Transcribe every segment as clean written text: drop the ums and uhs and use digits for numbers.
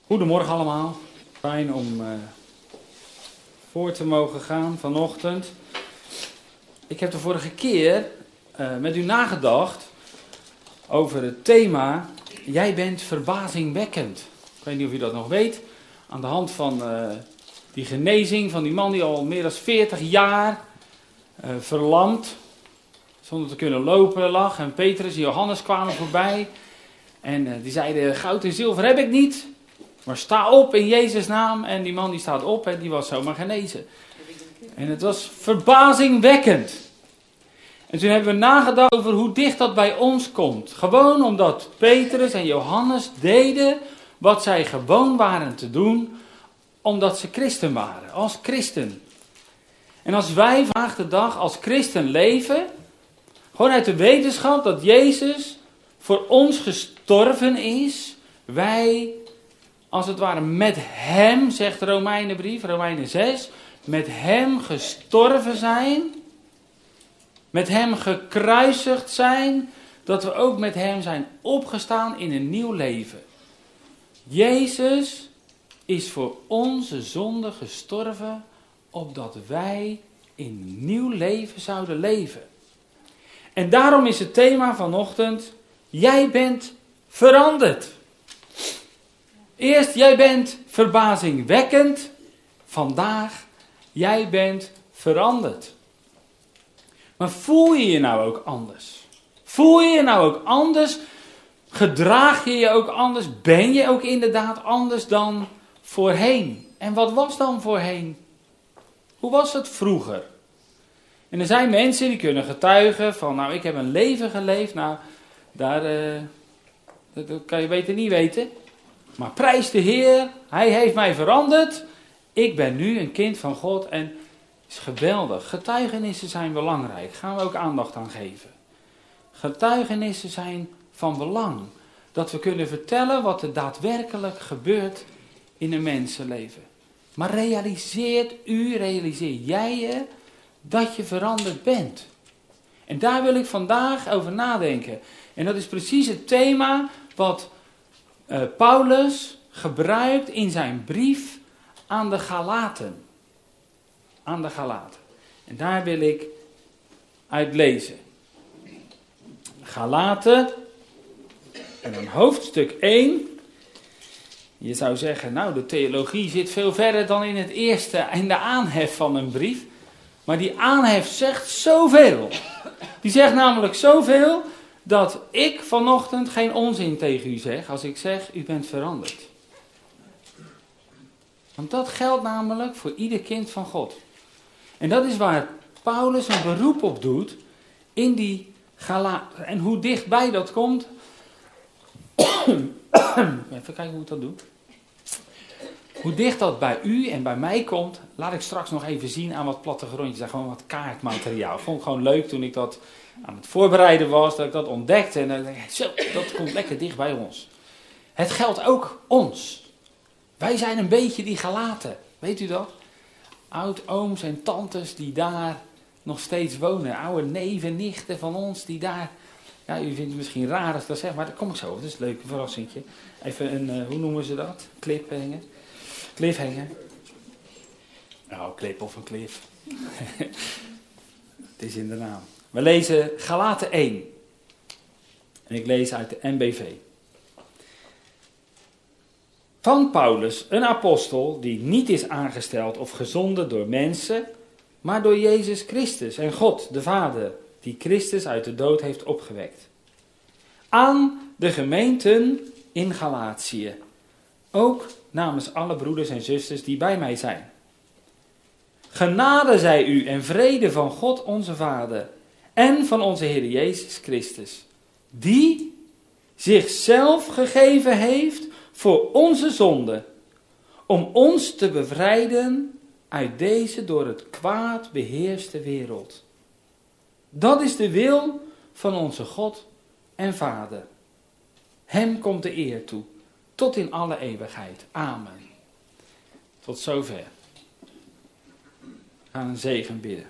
Goedemorgen allemaal. Fijn om voor te mogen gaan vanochtend. Ik heb de vorige keer met u nagedacht over het thema Jij bent verbazingwekkend. Ik weet niet of u dat nog weet. Aan de hand van die genezing van die man die al meer dan 40 jaar verlamd, zonder te kunnen lopen lag. En Petrus en Johannes kwamen voorbij. En die zeiden, goud en zilver heb ik niet. Maar sta op in Jezus' naam. En die man die staat op en die was zomaar genezen. En het was verbazingwekkend. En toen hebben we nagedacht over hoe dicht dat bij ons komt. Gewoon omdat Petrus en Johannes deden wat zij gewoon waren te doen. Omdat ze christen waren. Als christen. En als wij vandaag de dag als christen leven. Gewoon uit de wetenschap dat Jezus voor ons gestorven is. Wij als het ware met hem, zegt de Romeinenbrief, Romeinen 6, met hem gestorven zijn, met hem gekruisigd zijn, dat we ook met hem zijn opgestaan in een nieuw leven. Jezus is voor onze zonde gestorven, opdat wij in een nieuw leven zouden leven. En daarom is het thema vanochtend, jij bent veranderd. Eerst, jij bent verbazingwekkend. Vandaag, jij bent veranderd. Maar voel je je nou ook anders? Voel je je nou ook anders? Gedraag je je ook anders? Ben je ook inderdaad anders dan voorheen? En wat was dan voorheen? Hoe was het vroeger? En er zijn mensen die kunnen getuigen van, nou ik heb een leven geleefd. Nou, dat kan je beter niet weten. Maar prijs de Heer, Hij heeft mij veranderd. Ik ben nu een kind van God en het is geweldig. Getuigenissen zijn belangrijk, gaan we ook aandacht aan geven. Getuigenissen zijn van belang. Dat we kunnen vertellen wat er daadwerkelijk gebeurt in een mensenleven. Maar realiseer jij je dat je veranderd bent? En daar wil ik vandaag over nadenken. En dat is precies het thema wat Paulus gebruikt in zijn brief aan de Galaten. Aan de Galaten. En daar wil ik uit lezen. Galaten. En dan hoofdstuk 1. Je zou zeggen, nou de theologie zit veel verder dan in het eerste, in de aanhef van een brief. Maar die aanhef zegt zoveel. Die zegt namelijk zoveel dat ik vanochtend geen onzin tegen u zeg als ik zeg, u bent veranderd. Want dat geldt namelijk voor ieder kind van God. En dat is waar Paulus een beroep op doet in die Galaten. En hoe dichtbij dat komt. Even kijken hoe ik dat doe. Hoe dicht dat bij u en bij mij komt, laat ik straks nog even zien aan wat plattegrondjes en gewoon wat kaartmateriaal. Ik vond het gewoon leuk toen ik dat aan het voorbereiden was, dat ik dat ontdekte. En dan dacht ik, zo, dat komt lekker dicht bij ons. Het geldt ook ons. Wij zijn een beetje die Galaten. Weet u dat? Oud-ooms en tantes die daar nog steeds wonen. Oude neven, nichten van ons die daar. Ja, u vindt het misschien raar als ik dat zeg, maar daar kom ik zo. Dat is een leuk verrassingje. Even een, hoe noemen ze dat? Cliffhanger. Cliffhanger. Nou, clip of een cliff. Het is in de naam. We lezen Galaten 1. En ik lees uit de NBV. Van Paulus, een apostel die niet is aangesteld of gezonden door mensen, maar door Jezus Christus en God, de Vader, die Christus uit de dood heeft opgewekt. Aan de gemeenten in Galatië, ook namens alle broeders en zusters die bij mij zijn. Genade zij u en vrede van God onze Vader en van onze Heer Jezus Christus, die zichzelf gegeven heeft voor onze zonde, om ons te bevrijden uit deze door het kwaad beheerste wereld. Dat is de wil van onze God en Vader. Hem komt de eer toe, tot in alle eeuwigheid. Amen. Tot zover. We gaan een zegen bidden.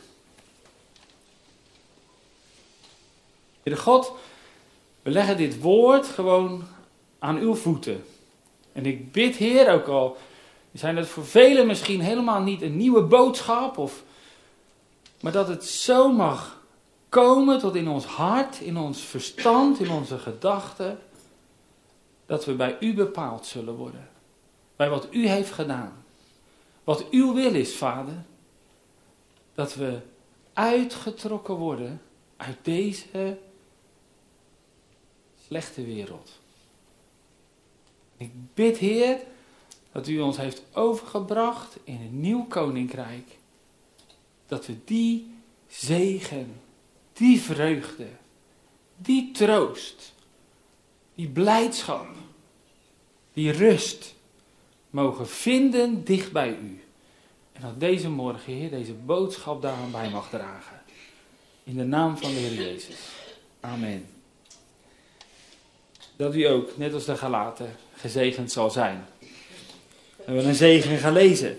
Heere God, we leggen dit woord gewoon aan uw voeten. En ik bid, Heer, ook al zijn het voor velen misschien helemaal niet een nieuwe boodschap, maar dat het zo mag komen tot in ons hart, in ons verstand, in onze gedachten, dat we bij u bepaald zullen worden. Bij wat u heeft gedaan. Wat uw wil is, Vader. Dat we uitgetrokken worden uit deze slechte wereld. Ik bid, Heer, dat u ons heeft overgebracht in een nieuw koninkrijk. Dat we die zegen, die vreugde, die troost, die blijdschap, die rust mogen vinden dicht bij u. En dat deze morgen, Heer, deze boodschap daaraan bij mag dragen. In de naam van de Heer Jezus. Amen. Dat u ook, net als de Galaten, gezegend zal zijn. We hebben een zegen gaan lezen.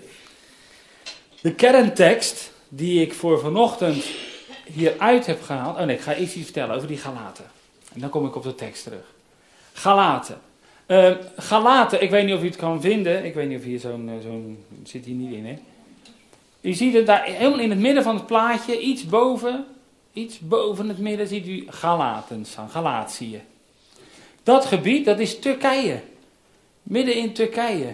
De kerntekst die ik voor vanochtend hieruit heb gehaald. Oh nee, ik ga eerst iets vertellen over die Galaten. En dan kom ik op de tekst terug. Galaten. Galaten, ik weet niet of u het kan vinden. Ik weet niet of hier zo'n zit hier niet in, hè. U ziet het daar helemaal in het midden van het plaatje, iets boven het midden ziet u Galaten staan, Galatië. Dat gebied, dat is Turkije. Midden in Turkije.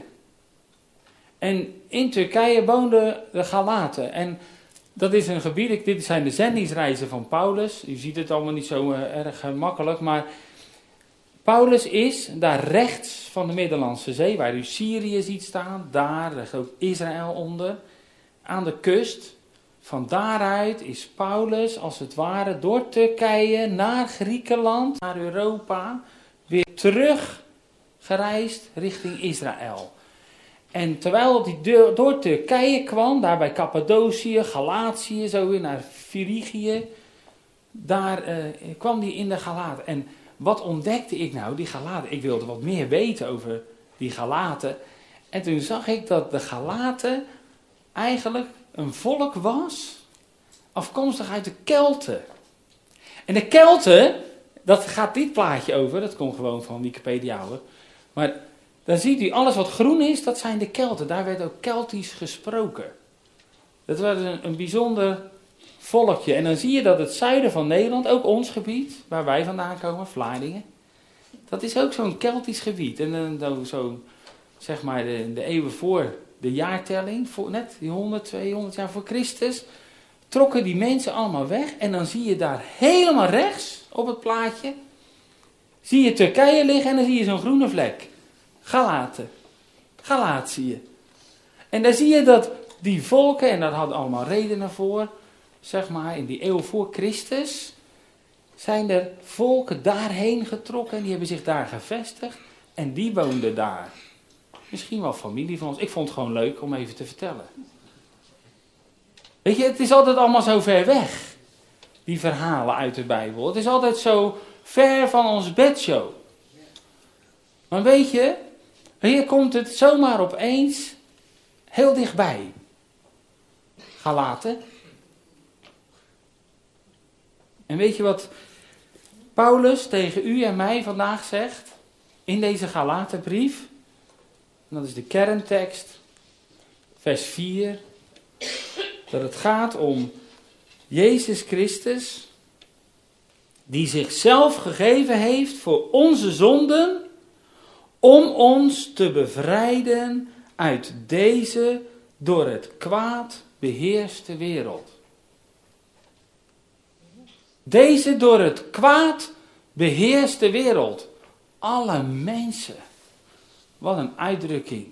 En in Turkije woonden de Galaten. En dat is een gebied, dit zijn de zendingsreizen van Paulus. U ziet het allemaal niet zo erg makkelijk, maar Paulus is daar rechts van de Middellandse Zee, waar u Syrië ziet staan, daar ligt ook Israël onder, aan de kust. Van daaruit is Paulus als het ware door Turkije naar Griekenland, naar Europa, weer terug gereisd richting Israël. En terwijl hij door Turkije kwam, daar bij Cappadocië, Galatië, zo weer naar Phrygië, daar kwam hij in de Galaten. En wat ontdekte ik nou, die Galaten? Ik wilde wat meer weten over die Galaten. En toen zag ik dat de Galaten eigenlijk een volk was, afkomstig uit de Kelten. En de Kelten, dat gaat dit plaatje over, dat komt gewoon van Wikipedia hoor. Maar dan ziet u, alles wat groen is, dat zijn de Kelten. Daar werd ook Keltisch gesproken. Dat was een bijzonder volkje. En dan zie je dat het zuiden van Nederland, ook ons gebied, waar wij vandaan komen, Vlaardingen, dat is ook zo'n Keltisch gebied. En dan zo, zeg maar, de eeuwen voor de jaartelling, net die 100, 200 jaar voor Christus, trokken die mensen allemaal weg. En dan zie je daar helemaal rechts op het plaatje, zie je Turkije liggen en dan zie je zo'n groene vlek. Galatië. En daar zie je dat die volken, en daar hadden allemaal redenen voor, zeg maar, in die eeuw voor Christus, zijn er volken daarheen getrokken en die hebben zich daar gevestigd en die woonden daar. Misschien wel familie van ons. Ik vond het gewoon leuk om even te vertellen. Weet je, het is altijd allemaal zo ver weg, die verhalen uit de Bijbel. Het is altijd zo ver van ons bedshow. Maar weet je, hier komt het zomaar opeens heel dichtbij. Galaten. En weet je wat Paulus tegen u en mij vandaag zegt in deze Galatenbrief? En dat is de kerntekst, vers 4. Dat het gaat om Jezus Christus, die zichzelf gegeven heeft voor onze zonden, om ons te bevrijden uit deze door het kwaad beheerste wereld. Deze door het kwaad beheerste wereld. Alle mensen. Wat een uitdrukking.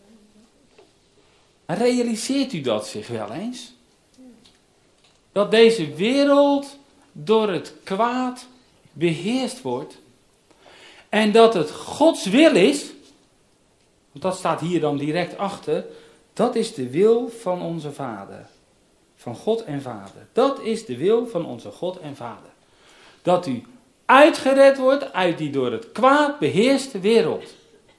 Realiseert u dat zich wel eens? Dat deze wereld door het kwaad beheerst wordt. En dat het Gods wil is, want dat staat hier dan direct achter, dat is de wil van onze Vader. Van God en Vader. Dat is de wil van onze God en Vader. Dat u uitgered wordt uit die door het kwaad beheerste wereld.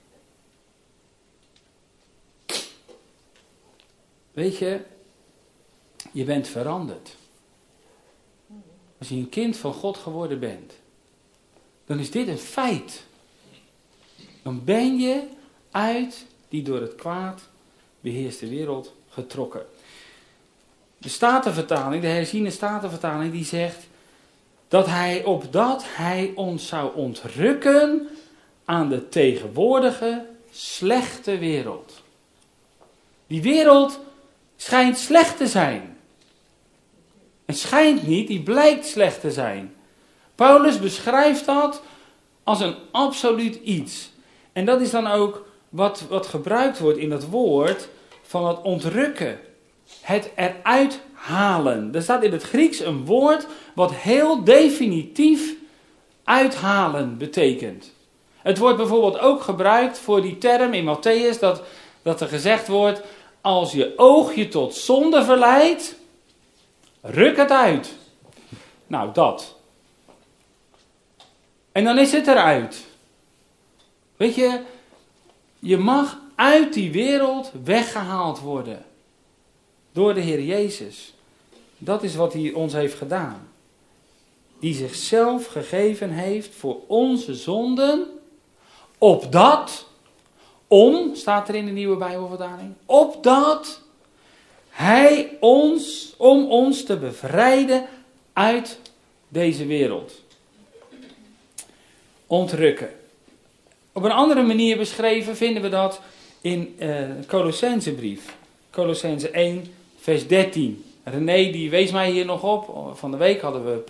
Weet je, je bent veranderd. Als je een kind van God geworden bent, dan is dit een feit. Dan ben je uit die door het kwaad beheerste wereld getrokken. De Statenvertaling, de herziene Statenvertaling, die zegt opdat hij ons zou ontrukken aan de tegenwoordige slechte wereld. Die wereld schijnt slecht te zijn. En schijnt niet, die blijkt slecht te zijn. Paulus beschrijft dat als een absoluut iets. En dat is dan ook wat gebruikt wordt in dat woord van het ontrukken. Het eruit halen. Er staat in het Grieks een woord wat heel definitief uithalen betekent. Het wordt bijvoorbeeld ook gebruikt voor die term in Mattheüs dat er gezegd wordt: als je oog je tot zonde verleidt, ruk het uit. Nou, dat. En dan is het eruit. Weet je, je mag uit die wereld weggehaald worden. Door de Heer Jezus. Dat is wat hij ons heeft gedaan. Die zichzelf gegeven heeft voor onze zonden. Staat er in de Nieuwe Bijbelvertaling. Opdat hij om ons te bevrijden uit deze wereld. Ontrukken. Op een andere manier beschreven vinden we dat in Colossensebrief. Colossense 1, vers 13. René die wees mij hier nog op. Van de week hadden we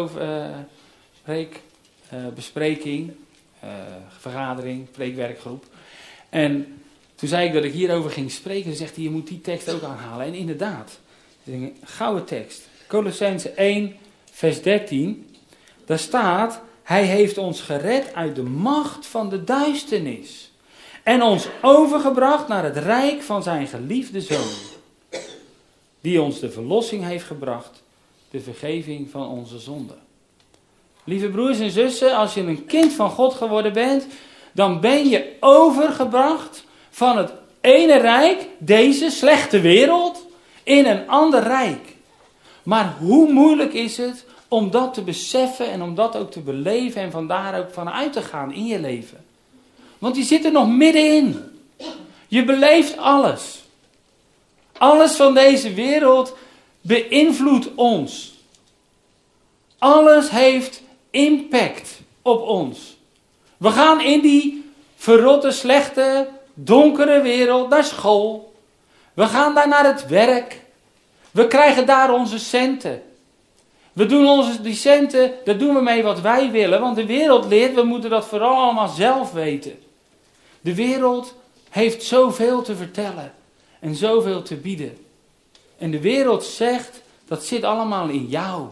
bespreking, vergadering, preekwerkgroep. En toen zei ik dat ik hierover ging spreken. Dan zegt hij, je moet die tekst ook aanhalen. En inderdaad, een gouden tekst. Colossense 1, vers 13. Daar staat: hij heeft ons gered uit de macht van de duisternis. En ons overgebracht naar het rijk van zijn geliefde Zoon. Die ons de verlossing heeft gebracht. De vergeving van onze zonden. Lieve broers en zussen, als je een kind van God geworden bent, dan ben je overgebracht van het ene rijk, deze slechte wereld, in een ander rijk. Maar hoe moeilijk is het om dat te beseffen en om dat ook te beleven en vandaar ook vanuit te gaan in je leven. Want je zit er nog middenin. Je beleeft alles. Alles van deze wereld beïnvloedt ons. Alles heeft impact op ons. We gaan in die verrotte, slechte, donkere wereld naar school. We gaan daar naar het werk. We krijgen daar onze centen. We doen die centen, daar doen we mee wat wij willen. Want de wereld leert, we moeten dat vooral allemaal zelf weten. De wereld heeft zoveel te vertellen. En zoveel te bieden. En de wereld zegt, dat zit allemaal in jou.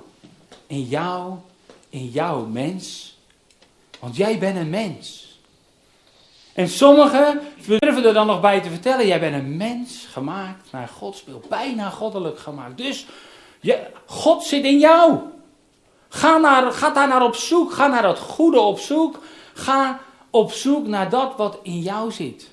In jou mens. Want jij bent een mens. En sommigen durven er dan nog bij te vertellen, jij bent een mens gemaakt naar Gods beeld. Bijna goddelijk gemaakt. Dus God zit in jou. Ga daar naar op zoek. Ga naar dat goede op zoek. Ga op zoek naar dat wat in jou zit.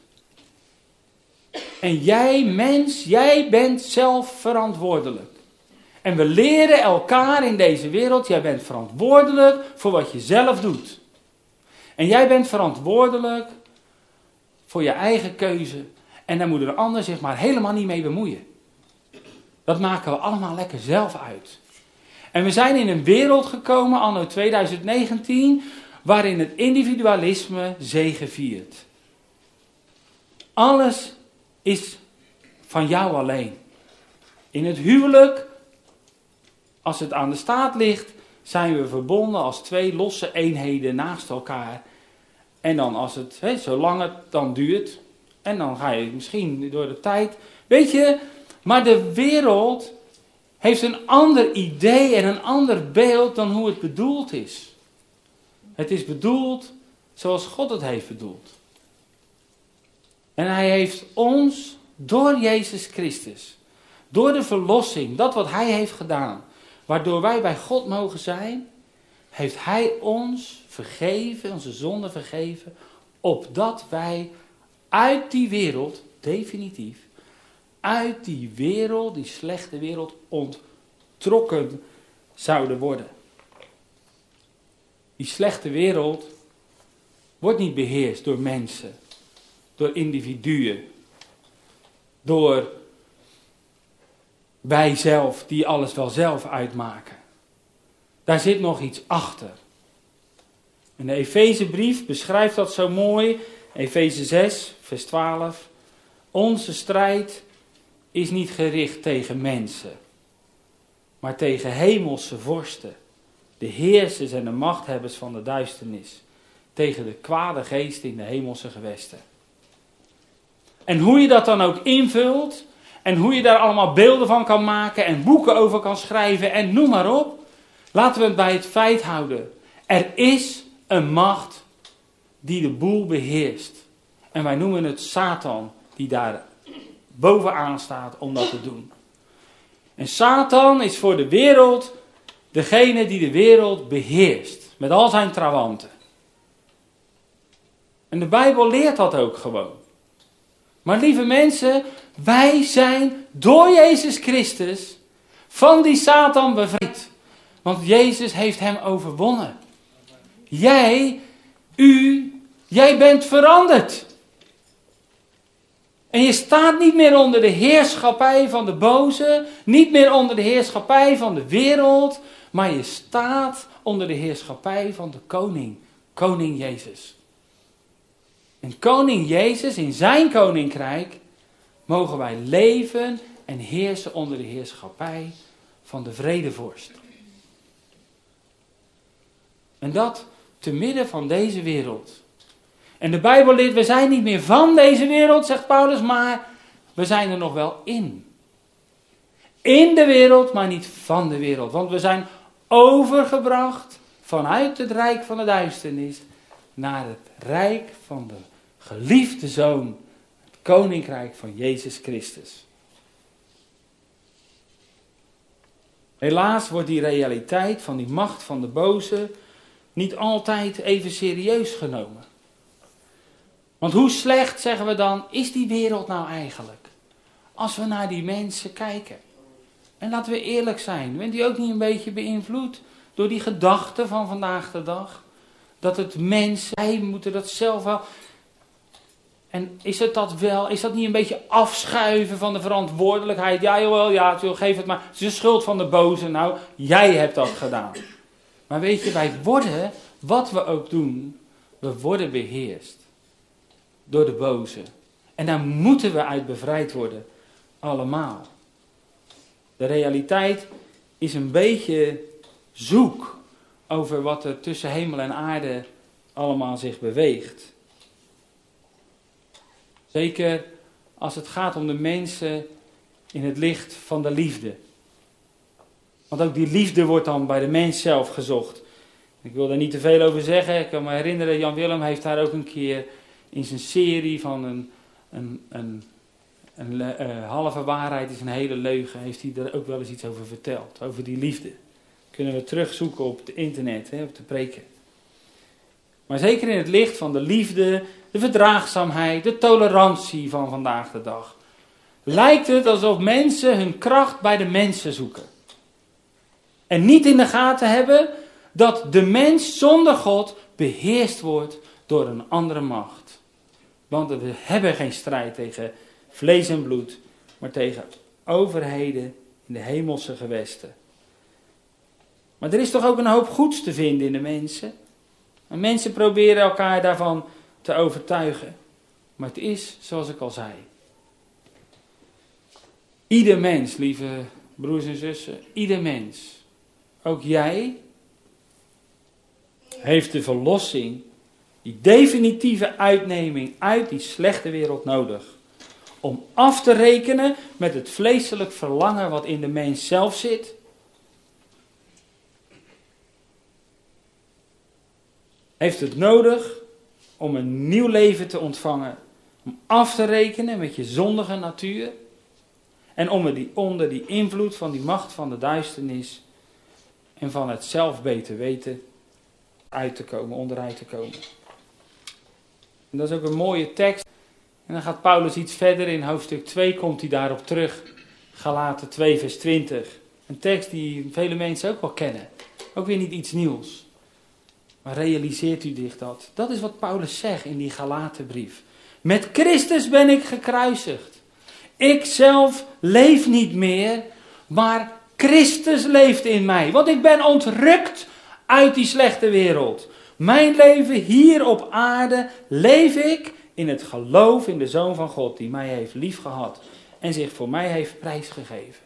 En jij mens, jij bent zelf verantwoordelijk. En we leren elkaar in deze wereld, jij bent verantwoordelijk voor wat je zelf doet. En jij bent verantwoordelijk voor je eigen keuze. En daar moet een ander zich maar helemaal niet mee bemoeien. Dat maken we allemaal lekker zelf uit. En we zijn in een wereld gekomen, anno 2019, waarin het individualisme zegeviert. Alles is van jou alleen. In het huwelijk, als het aan de staat ligt, zijn we verbonden als twee losse eenheden naast elkaar. En dan zolang het dan duurt, en dan ga je misschien door de tijd. Weet je, maar de wereld heeft een ander idee en een ander beeld dan hoe het bedoeld is. Het is bedoeld zoals God het heeft bedoeld. En hij heeft ons door Jezus Christus, door de verlossing, dat wat hij heeft gedaan, waardoor wij bij God mogen zijn, heeft hij ons vergeven, onze zonden vergeven, opdat wij uit die wereld, definitief, uit die wereld, die slechte wereld, onttrokken zouden worden. Die slechte wereld wordt niet beheerst door mensen. door individuen. Door wij zelf, die alles wel zelf uitmaken. Daar zit nog iets achter. En de Efezebrief beschrijft dat zo mooi. Efeze 6, vers 12. Onze strijd is niet gericht tegen mensen, maar tegen hemelse vorsten, de heersers en de machthebbers van de duisternis, tegen de kwade geesten in de hemelse gewesten. En hoe je dat dan ook invult, en hoe je daar allemaal beelden van kan maken en boeken over kan schrijven en noem maar op, laten we het bij het feit houden. Er is een macht die de boel beheerst. En wij noemen het Satan, die daar bovenaan staat om dat te doen. En Satan is voor de wereld degene die de wereld beheerst. Met al zijn trawanten. En de Bijbel leert dat ook gewoon. Maar lieve mensen, wij zijn door Jezus Christus van die Satan bevrijd. Want Jezus heeft hem overwonnen. Jij bent veranderd. En je staat niet meer onder de heerschappij van de boze, niet meer onder de heerschappij van de wereld, maar je staat onder de heerschappij van de koning Jezus. En koning Jezus, in zijn koninkrijk, mogen wij leven en heersen onder de heerschappij van de vredevorst. En dat te midden van deze wereld. En de Bijbel leert, we zijn niet meer van deze wereld, zegt Paulus, maar we zijn er nog wel in. In de wereld, maar niet van de wereld. Want we zijn overgebracht vanuit het rijk van de duisternis naar het rijk van de geliefde Zoon, het koninkrijk van Jezus Christus. Helaas wordt die realiteit van die macht van de boze niet altijd even serieus genomen. Want hoe slecht, zeggen we dan, is die wereld nou eigenlijk? Als we naar die mensen kijken. En laten we eerlijk zijn, bent u ook niet een beetje beïnvloed door die gedachten van vandaag de dag? Dat het mensen, wij moeten dat zelf wel. En is dat niet een beetje afschuiven van de verantwoordelijkheid? Ja jawel, ja, geef het maar. Het is de schuld van de boze. Nou, jij hebt dat gedaan. Maar weet je, wij worden, wat we ook doen, we worden beheerst door de boze. En daar moeten we uit bevrijd worden. Allemaal. De realiteit is een beetje zoek over wat er tussen hemel en aarde allemaal zich beweegt. Zeker als het gaat om de mensen in het licht van de liefde. Want ook die liefde wordt dan bij de mens zelf gezocht. Ik wil daar niet te veel over zeggen. Ik kan me herinneren, Jan Willem heeft daar ook een keer in zijn serie van een halve waarheid is een hele leugen, heeft hij er ook wel eens iets over verteld. Over die liefde. Kunnen we terugzoeken op het internet, op de preken. Maar zeker in het licht van de liefde, de verdraagzaamheid, de tolerantie van vandaag de dag. Lijkt het alsof mensen hun kracht bij de mensen zoeken. En niet in de gaten hebben dat de mens zonder God beheerst wordt door een andere macht. Want we hebben geen strijd tegen vlees en bloed, maar tegen overheden in de hemelse gewesten. Maar er is toch ook een hoop goeds te vinden in de mensen. En mensen proberen elkaar daarvan te overtuigen. Maar het is, zoals ik al zei. Ieder mens, lieve broers en zussen, ieder mens, ook jij, heeft de verlossing, die definitieve uitneming uit die slechte wereld nodig. Om af te rekenen met het vleeselijk verlangen wat in de mens zelf zit. Heeft het nodig om een nieuw leven te ontvangen. Om af te rekenen met je zondige natuur. En om onder die invloed van die macht van de duisternis en van het zelf beter weten onderuit te komen. En dat is ook een mooie tekst. En dan gaat Paulus iets verder in hoofdstuk 2, komt hij daarop terug. Galaten 2 vers 20. Een tekst die vele mensen ook wel kennen. Ook weer niet iets nieuws. Maar realiseert u zich dat? Dat is wat Paulus zegt in die Galatenbrief. Met Christus ben ik gekruisigd. Ik zelf leef niet meer, maar Christus leeft in mij. Want ik ben ontrukt uit die slechte wereld. Mijn leven hier op aarde leef ik in het geloof in de Zoon van God, die mij heeft liefgehad en zich voor mij heeft prijsgegeven.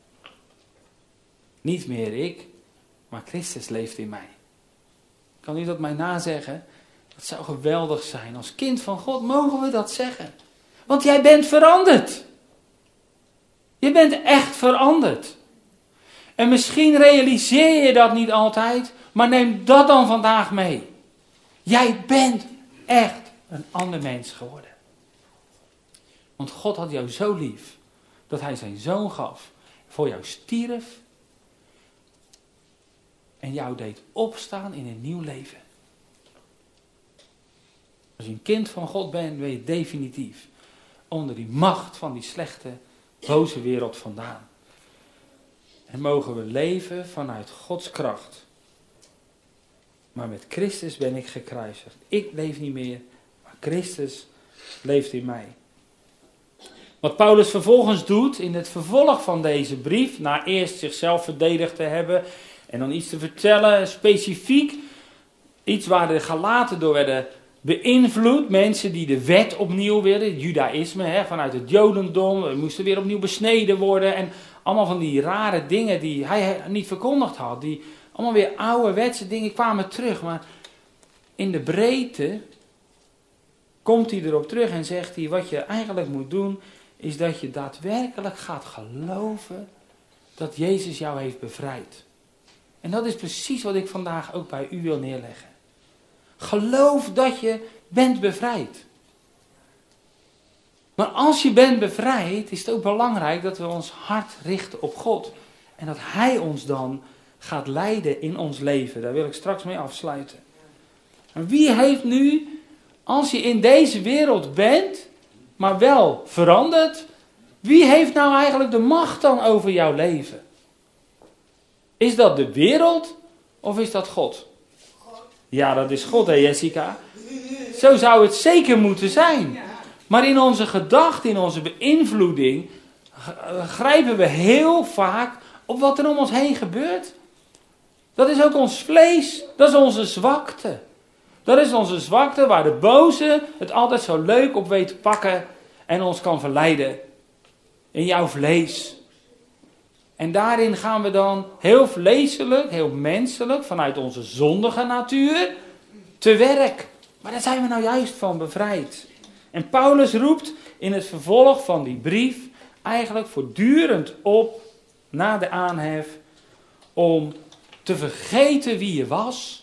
Niet meer ik, maar Christus leeft in mij. Kan u dat mij nazeggen? Dat zou geweldig zijn. Als kind van God mogen we dat zeggen. Want jij bent veranderd. Je bent echt veranderd. En misschien realiseer je dat niet altijd, maar neem dat dan vandaag mee. Jij bent echt een ander mens geworden. Want God had jou zo lief, dat hij zijn zoon gaf, voor jou stierf en jou deed opstaan in een nieuw leven. Als je een kind van God bent, ben je definitief onder die macht van die slechte, boze wereld vandaan. En mogen we leven vanuit Gods kracht. Maar met Christus ben ik gekruisigd. Ik leef niet meer, maar Christus leeft in mij. Wat Paulus vervolgens doet in het vervolg van deze brief, na eerst zichzelf verdedigd te hebben en dan iets te vertellen, specifiek iets waar de Galaten door werden beïnvloed. Mensen die de wet opnieuw wilden, het judaïsme, vanuit het jodendom, moesten weer opnieuw besneden worden en allemaal van die rare dingen die hij niet verkondigd had, die allemaal weer ouderwetse dingen kwamen terug. Maar in de breedte komt hij erop terug en zegt hij, wat je eigenlijk moet doen, is dat je daadwerkelijk gaat geloven dat Jezus jou heeft bevrijd. En dat is precies wat ik vandaag ook bij u wil neerleggen. Geloof dat je bent bevrijd. Maar als je bent bevrijd, is het ook belangrijk dat we ons hart richten op God. En dat Hij ons dan gaat leiden in ons leven. Daar wil ik straks mee afsluiten. En wie heeft nu, als je in deze wereld bent, maar wel veranderd, wie heeft nou eigenlijk de macht dan over jouw leven? Is dat de wereld of is dat God? Ja, dat is God, hè Jessica? Zo zou het zeker moeten zijn. Maar in onze gedachten, in onze beïnvloeding, grijpen we heel vaak op wat er om ons heen gebeurt. Dat is ook ons vlees, dat is onze zwakte. Dat is onze zwakte waar de boze het altijd zo leuk op weet te pakken en ons kan verleiden. In jouw vlees. En daarin gaan we dan heel vleeselijk, heel menselijk, vanuit onze zondige natuur, te werk. Maar daar zijn we nou juist van bevrijd. En Paulus roept in het vervolg van die brief eigenlijk voortdurend op, na de aanhef, om te vergeten wie je was.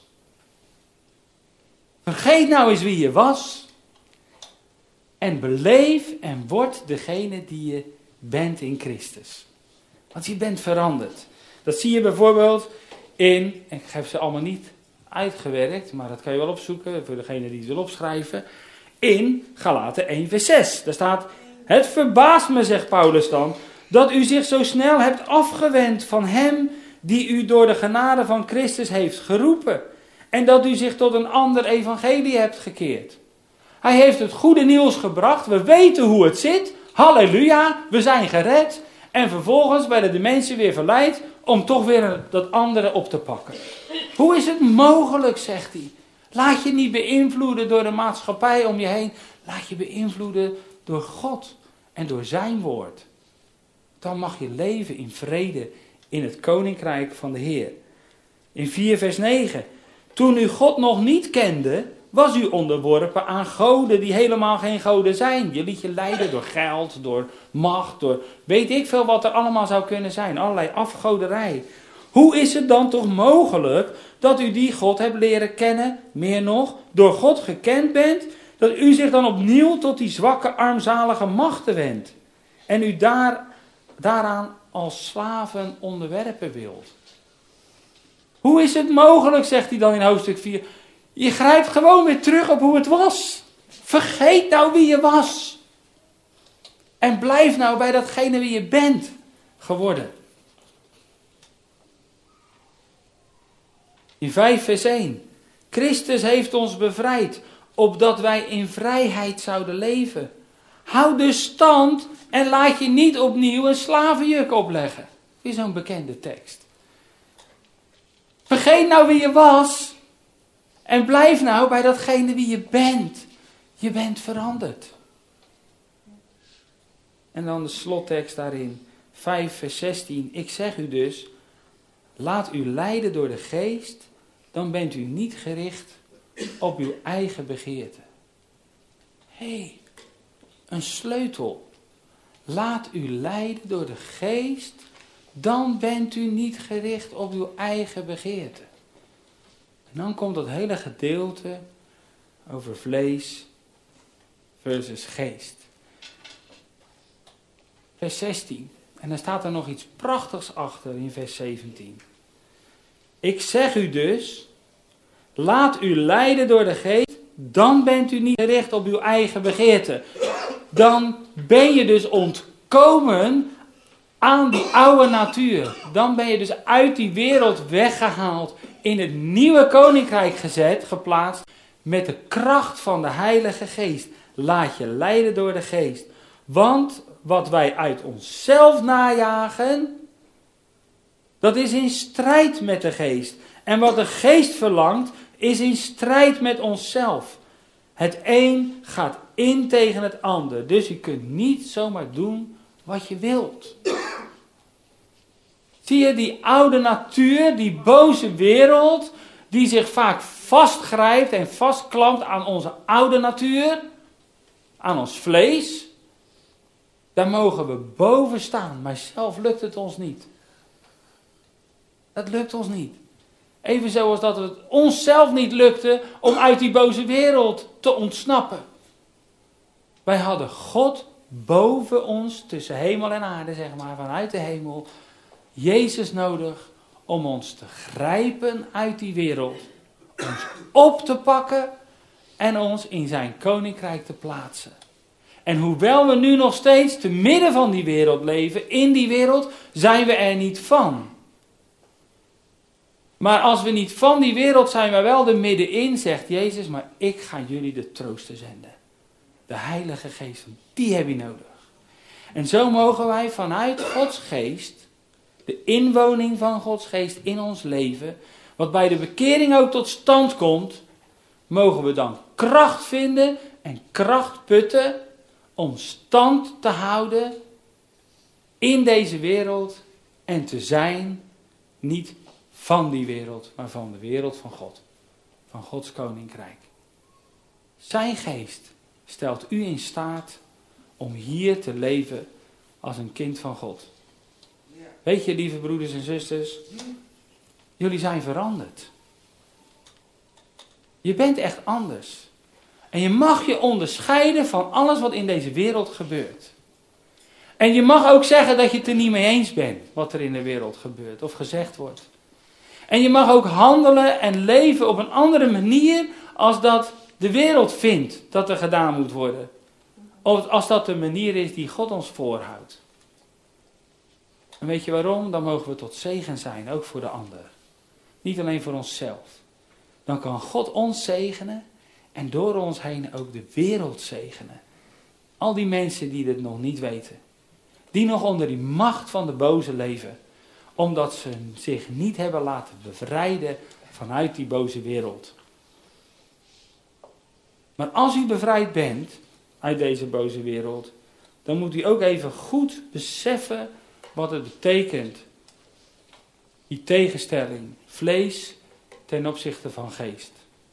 Vergeet nou eens wie je was. En beleef en word degene die je bent in Christus. Want je bent veranderd. Dat zie je bijvoorbeeld in, ik heb ze allemaal niet uitgewerkt, maar dat kan je wel opzoeken voor degene die het wil opschrijven. In Galaten 1 vers 6. Daar staat, het verbaast me, zegt Paulus dan, dat u zich zo snel hebt afgewend van hem die u door de genade van Christus heeft geroepen. En dat u zich tot een ander evangelie hebt gekeerd. Hij heeft het goede nieuws gebracht. We weten hoe het zit. Halleluja, we zijn gered. En vervolgens werden de mensen weer verleid om toch weer dat andere op te pakken. Hoe is het mogelijk, zegt hij. Laat je niet beïnvloeden door de maatschappij om je heen. Laat je beïnvloeden door God en door zijn woord. Dan mag je leven in vrede in het koninkrijk van de Heer. In 4 vers 9. Toen u God nog niet kende, was u onderworpen aan goden die helemaal geen goden zijn. Je liet je leiden door geld, door macht, door weet ik veel wat er allemaal zou kunnen zijn. Allerlei afgoderij. Hoe is het dan toch mogelijk dat u die God hebt leren kennen, meer nog, door God gekend bent, dat u zich dan opnieuw tot die zwakke, armzalige machten wendt en u daaraan als slaven onderwerpen wilt? Hoe is het mogelijk, zegt hij dan in hoofdstuk 4, je grijpt gewoon weer terug op hoe het was. Vergeet nou wie je was. En blijf nou bij datgene wie je bent geworden. In 5 vers 1. Christus heeft ons bevrijd. opdat wij in vrijheid zouden leven. Hou dus stand en laat je niet opnieuw een slavenjuk opleggen. Weer zo'n bekende tekst. Vergeet nou wie je was en blijf nou bij datgene wie je bent. Je bent veranderd. En dan de slottekst daarin, 5 vers 16. Ik zeg u dus, laat u leiden door de geest, dan bent u niet gericht op uw eigen begeerte. Hé, een sleutel. Laat u leiden door de geest, dan bent u niet gericht op uw eigen begeerte. En dan komt dat hele gedeelte over vlees versus geest. Vers 16. En dan staat er nog iets prachtigs achter in vers 17. Ik zeg u dus, laat u leiden door de geest, dan bent u niet gericht op uw eigen begeerte. Dan ben je dus ontkomen aan die oude natuur. Dan ben je dus uit die wereld weggehaald, in het nieuwe koninkrijk geplaatst, met de kracht van de Heilige Geest. Laat je leiden door de geest. Want wat wij uit onszelf najagen, dat is in strijd met de geest. En wat de geest verlangt, is in strijd met onszelf. Het een gaat in tegen het ander. Dus je kunt niet zomaar doen wat je wilt. Zie je die oude natuur, die boze wereld, die zich vaak vastgrijpt en vastklampt aan onze oude natuur, aan ons vlees. Daar mogen we boven staan, maar zelf lukt het ons niet. Dat lukt ons niet. Even zoals dat het onszelf niet lukte om uit die boze wereld te ontsnappen. Wij hadden God boven ons, tussen hemel en aarde, zeg maar, vanuit de hemel, Jezus nodig om ons te grijpen uit die wereld, ons op te pakken en ons in zijn koninkrijk te plaatsen. En hoewel we nu nog steeds te midden van die wereld leven, in die wereld, zijn we er niet van. Maar als we niet van die wereld zijn, maar wel er middenin, zegt Jezus, maar ik ga jullie de trooster zenden. De Heilige Geest, die heb je nodig. En zo mogen wij vanuit Gods Geest, de inwoning van Gods Geest in ons leven, wat bij de bekering ook tot stand komt, mogen we dan kracht vinden en kracht putten om stand te houden in deze wereld en te zijn, niet van die wereld, maar van de wereld van God. Van Gods koninkrijk. Zijn geest stelt u in staat om hier te leven als een kind van God. Weet je, lieve broeders en zusters, jullie zijn veranderd. Je bent echt anders. En je mag je onderscheiden van alles wat in deze wereld gebeurt. En je mag ook zeggen dat je het er niet mee eens bent wat er in de wereld gebeurt of gezegd wordt. En je mag ook handelen en leven op een andere manier als dat de wereld vindt dat er gedaan moet worden. Of als dat de manier is die God ons voorhoudt. En weet je waarom? Dan mogen we tot zegen zijn, ook voor de ander. Niet alleen voor onszelf. Dan kan God ons zegenen en door ons heen ook de wereld zegenen. Al die mensen die dit nog niet weten. Die nog onder die macht van de boze leven. Omdat ze zich niet hebben laten bevrijden vanuit die boze wereld. Maar als u bevrijd bent uit deze boze wereld, dan moet u ook even goed beseffen wat het betekent. Die tegenstelling, vlees ten opzichte van geest.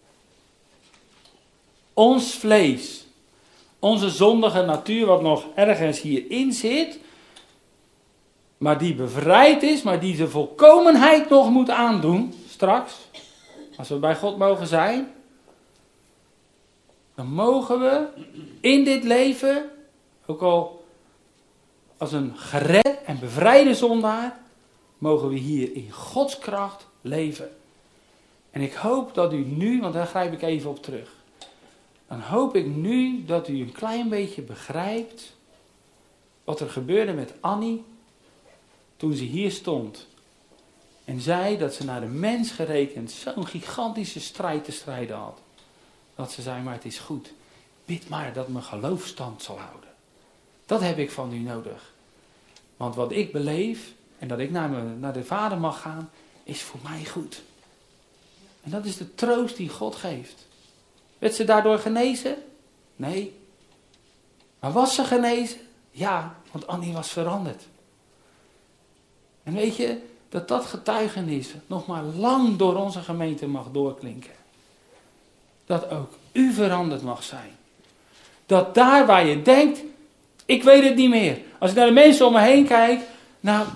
Ons vlees, onze zondige natuur wat nog ergens hierin zit, maar die bevrijd is, maar die de volkomenheid nog moet aandoen, straks, als we bij God mogen zijn, dan mogen we in dit leven, ook al als een gered en bevrijde zondaar, mogen we hier in Gods kracht leven. En ik hoop dat u nu, want daar grijp ik even op terug, dan hoop ik nu dat u een klein beetje begrijpt wat er gebeurde met Annie toen ze hier stond en zei dat ze naar de mens gerekend zo'n gigantische strijd te strijden had. Dat ze zei, maar het is goed. Bid maar dat mijn geloof stand zal houden. Dat heb ik van u nodig. Want wat ik beleef en dat ik naar de Vader mag gaan, is voor mij goed. En dat is de troost die God geeft. Werd ze daardoor genezen? Nee. Maar was ze genezen? Ja, want Annie was veranderd. En weet je, dat getuigenis nog maar lang door onze gemeente mag doorklinken. Dat ook u veranderd mag zijn. Dat daar waar je denkt, ik weet het niet meer. Als ik naar de mensen om me heen kijk, nou,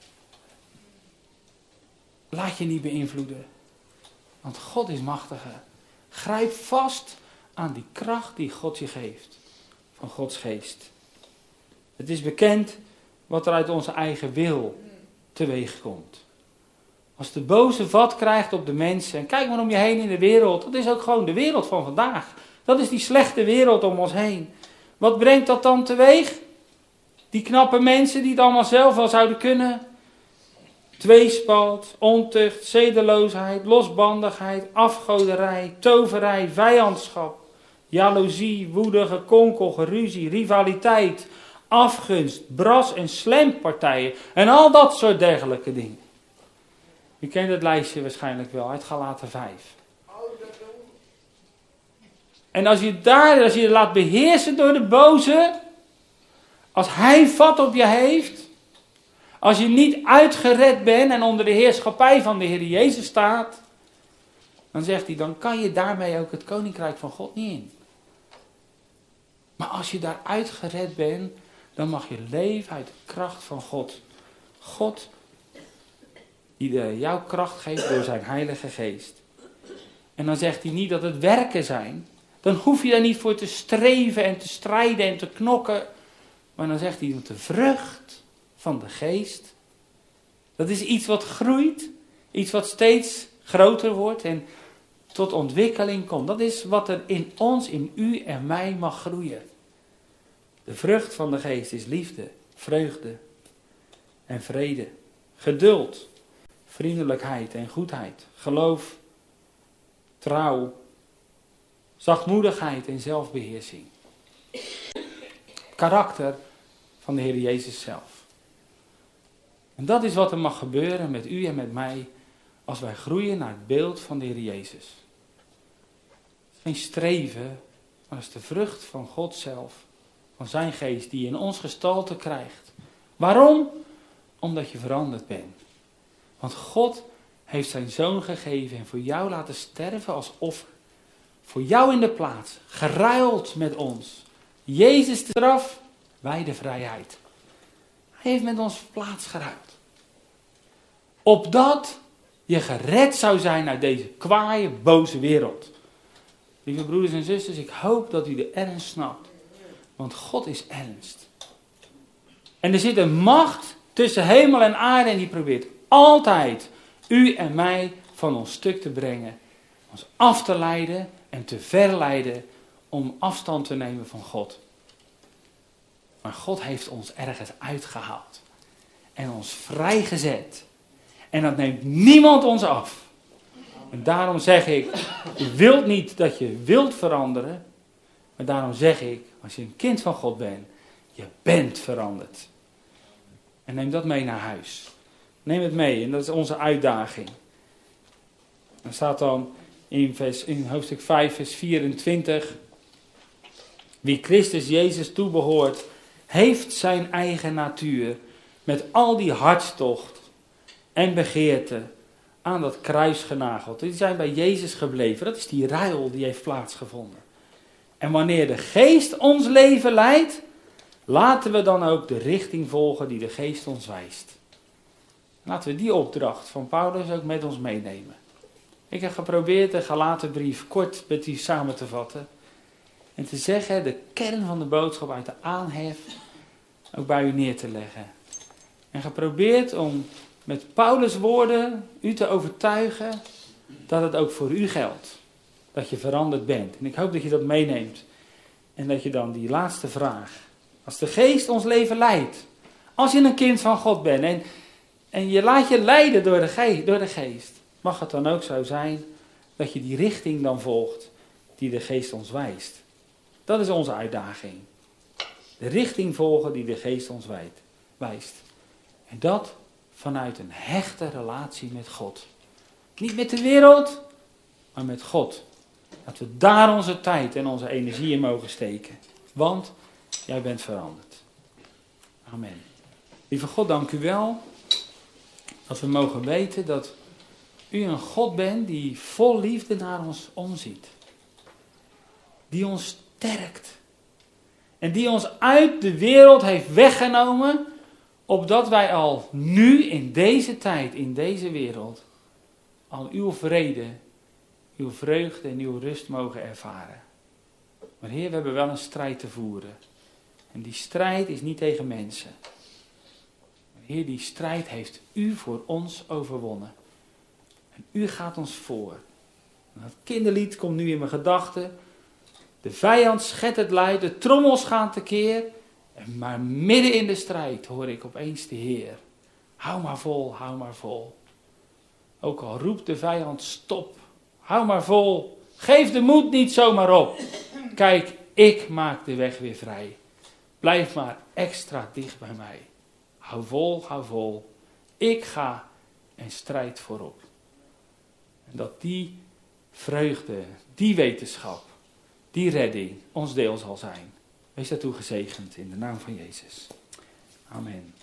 laat je niet beïnvloeden. Want God is machtiger. Grijp vast aan die kracht die God je geeft. Van Gods geest. Het is bekend wat er uit onze eigen wil teweeg komt. Als de boze vat krijgt op de mensen, en kijk maar om je heen in de wereld, dat is ook gewoon de wereld van vandaag. Dat is die slechte wereld om ons heen. Wat brengt dat dan teweeg? Die knappe mensen die het allemaal zelf wel zouden kunnen. Tweespalt, ontucht, zedeloosheid, losbandigheid, afgoderij, toverij, vijandschap, jaloezie, woede, gekonkel, geruzie, rivaliteit, afgunst, bras- en slempartijen en al dat soort dergelijke dingen. U kent het lijstje waarschijnlijk wel uit Galaten 5. En als je je laat beheersen door de boze, als hij vat op je heeft, als je niet uitgered bent en onder de heerschappij van de Heer Jezus staat, dan zegt hij, dan kan je daarmee ook het koninkrijk van God niet in. Maar als je daar uitgered bent, dan mag je leven uit de kracht van God. God die jouw kracht geeft door zijn Heilige Geest. En dan zegt hij niet dat het werken zijn. Dan hoef je daar niet voor te streven en te strijden en te knokken. Maar dan zegt hij, de vrucht van de Geest. Dat is iets wat groeit. Iets wat steeds groter wordt en tot ontwikkeling komt. Dat is wat er in ons, in u en mij mag groeien. De vrucht van de Geest is liefde, vreugde en vrede. Geduld, vriendelijkheid en goedheid. Geloof, trouw, zachtmoedigheid en zelfbeheersing. Karakter van de Heer Jezus zelf. En dat is wat er mag gebeuren met u en met mij als wij groeien naar het beeld van de Heer Jezus. Geen streven, maar het is de vrucht van God zelf, van zijn geest die in ons gestalte krijgt. Waarom? Omdat je veranderd bent. Want God heeft zijn zoon gegeven en voor jou laten sterven als offer. Voor jou in de plaats, geruild met ons. Jezus de straf, wij de vrijheid. Hij heeft met ons plaats geruild. Opdat je gered zou zijn uit deze kwaaie, boze wereld. Lieve broeders en zusters, ik hoop dat u de ernst snapt. Want God is ernst. En er zit een macht tussen hemel en aarde en die probeert altijd u en mij van ons stuk te brengen. Ons af te leiden en te verleiden om afstand te nemen van God. Maar God heeft ons ergens uitgehaald. En ons vrijgezet. En dat neemt niemand ons af. En daarom zeg ik, je wilt niet dat je wilt veranderen. Maar daarom zeg ik, als je een kind van God bent, je bent veranderd. En neem dat mee naar huis. Neem het mee en dat is onze uitdaging. Dan staat dan in hoofdstuk 5 vers 24. Wie Christus Jezus toebehoort, heeft zijn eigen natuur met al die hartstocht en begeerte aan dat kruis genageld. Die zijn bij Jezus gebleven. Dat is die ruil die heeft plaatsgevonden. En wanneer de Geest ons leven leidt, laten we dan ook de richting volgen die de Geest ons wijst. Laten we die opdracht van Paulus ook met ons meenemen. Ik heb geprobeerd de Galatenbrief kort met u samen te vatten. En te zeggen, de kern van de boodschap uit de aanhef ook bij u neer te leggen. En geprobeerd om met Paulus' woorden u te overtuigen dat het ook voor u geldt. Dat je veranderd bent. En ik hoop dat je dat meeneemt. En dat je dan die laatste vraag. Als de Geest ons leven leidt. Als je een kind van God bent. En je laat je leiden door de Geest. Mag het dan ook zo zijn dat je die richting dan volgt. die de Geest ons wijst. Dat is onze uitdaging. De richting volgen die de Geest ons wijst. En dat vanuit een hechte relatie met God. Niet met de wereld, maar met God. Dat we daar onze tijd en onze energie in mogen steken. Want jij bent veranderd. Amen. Lieve God, dank u wel dat we mogen weten dat u een God bent die vol liefde naar ons omziet. Die ons sterkt. En die ons uit de wereld heeft weggenomen, opdat wij al nu in deze tijd, in deze wereld, al uw vrede, uw vreugde en uw rust mogen ervaren. Maar Heer, we hebben wel een strijd te voeren. En die strijd is niet tegen mensen. Maar Heer, die strijd heeft u voor ons overwonnen. En u gaat ons voor. En dat kinderlied komt nu in mijn gedachten. De vijand schettert luid, de trommels gaan tekeer. Maar midden in de strijd hoor ik opeens de Heer. Hou maar vol, hou maar vol. Ook al roept de vijand stop. Hou maar vol. Geef de moed niet zomaar op. Kijk, ik maak de weg weer vrij. Blijf maar extra dicht bij mij. Hou vol, hou vol. Ik ga en strijd voorop. En dat die vreugde, die wetenschap, die redding ons deel zal zijn. Wees daartoe gezegend in de naam van Jezus. Amen.